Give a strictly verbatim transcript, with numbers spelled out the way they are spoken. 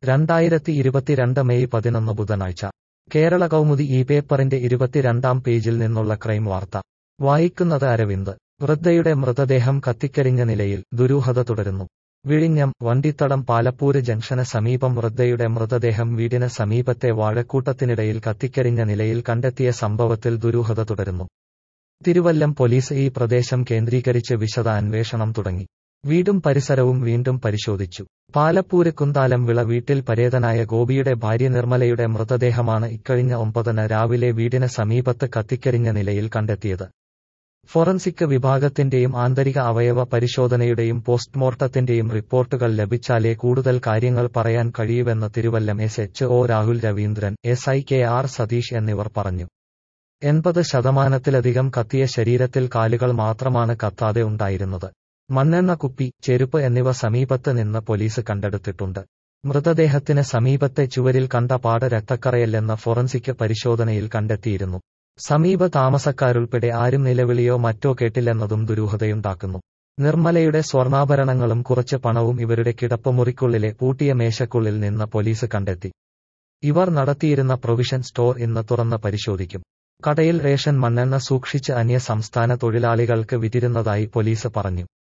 രണ്ടായിരത്തി ഇരുപത്തിരണ്ട് മെയ് പതിനൊന്ന് ബുധനാഴ്ച കേരള കൗമുദി ഈ പേപ്പറിന്റെ ഇരുപത്തിരണ്ടാം പേജിൽ നിന്നുള്ള ക്രൈം വാർത്ത വായിക്കുന്നത് അരവിന്ദ്. വൃദ്ധയുടെ മൃതദേഹം കത്തിക്കരിഞ്ഞ നിലയിൽ, ദുരൂഹത തുടരുന്നു. വിഴിഞ്ഞം വണ്ടിത്തടം പാലപ്പൂര് ജംഗ്ഷന് സമീപം വൃദ്ധയുടെ മൃതദേഹം വീടിന് സമീപത്തെ വാഴക്കൂട്ടത്തിനിടയിൽ കത്തിക്കരിഞ്ഞ നിലയിൽ കണ്ടെത്തിയ സംഭവത്തിൽ ദുരൂഹത തുടരുന്നു. തിരുവല്ലം പോലീസ് ഈ പ്രദേശം കേന്ദ്രീകരിച്ച് വിശദ അന്വേഷണം തുടങ്ങി. വീടും പരിസരവും വീണ്ടും പരിശോധിച്ചു. പാലപ്പൂര് കുന്താലം വിള വീട്ടിൽ പരേതനായ ഗോപിയുടെ ഭാര്യ നിർമ്മലയുടെ മൃതദേഹമാണ് ഇക്കഴിഞ്ഞ ഒമ്പതിന് രാവിലെ വീടിന് സമീപത്ത് കത്തിക്കരിഞ്ഞ നിലയിൽ കണ്ടെത്തിയത്. ഫോറൻസിക് വിഭാഗത്തിന്റെയും ആന്തരിക അവയവ പരിശോധനയുടെയും പോസ്റ്റ്മോർട്ടത്തിന്റെയും റിപ്പോർട്ടുകൾ ലഭിച്ചാലേ കൂടുതൽ കാര്യങ്ങൾ പറയാൻ കഴിയൂവെന്ന് Thiruvallam S H O Rahul Raveendran, S I K R Satheesh എന്നിവർ പറഞ്ഞു. എൺപത് ശതമാനത്തിലധികം കത്തിയ ശരീരത്തിൽ കാലുകൾ മാത്രമാണ് കത്താതെ ഉണ്ടായിരുന്നത്. മണ്ണെണ്ണ കുപ്പി, ചെരുപ്പ് എന്നിവ സമീപത്ത് നിന്ന് പോലീസ് കണ്ടെടുത്തിട്ടുണ്ട്. മൃതദേഹത്തിന് സമീപത്തെ ചുവരിൽ കണ്ട പാട് രക്തക്കറയല്ലെന്ന് ഫോറൻസിക് പരിശോധനയിൽ കണ്ടെത്തിയിരുന്നു. സമീപ താമസക്കാരുൾപ്പെടെ ആരും നിലവിളിയോ മറ്റോ കേട്ടില്ലെന്നതും ദുരൂഹതയുണ്ടാക്കുന്നു. നിർമ്മലയുടെ സ്വർണ്ണാഭരണങ്ങളും കുറച്ച് പണവും ഇവരുടെ കിടപ്പുമുറിക്കുള്ളിലെ പൂട്ടിയ മേശയ്ക്കുള്ളിൽ നിന്ന് പോലീസ് കണ്ടെത്തി. ഇവർ നടത്തിയിരുന്ന പ്രൊവിഷൻ സ്റ്റോർ ഇന്ന് തുറന്ന് പരിശോധിക്കും. കടയിൽ റേഷൻ മണ്ണെണ്ണ സൂക്ഷിച്ച് അന്യ സംസ്ഥാന തൊഴിലാളികൾക്ക് വിറ്റിരുന്നതായി പോലീസ് പറഞ്ഞു.